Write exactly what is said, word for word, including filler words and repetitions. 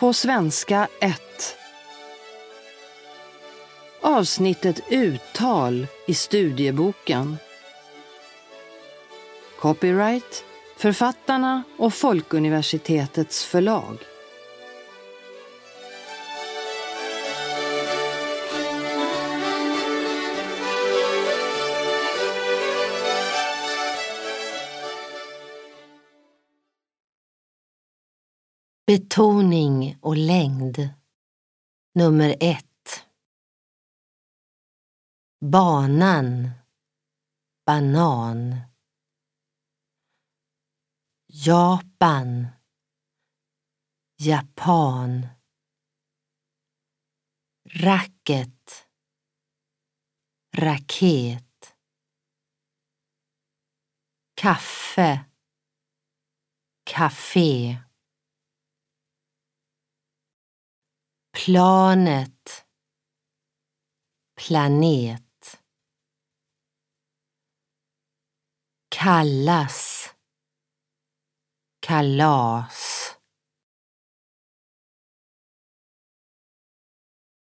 På svenska ett. Avsnittet uttal i studieboken. Copyright, författarna och Folkuniversitetets förlag. Betoning och längd. Nummer ett. Banan. Banan. Japan. Japan. Racket. Raket. Kaffe. Café. Planet. Planet. Kallas. Kalas.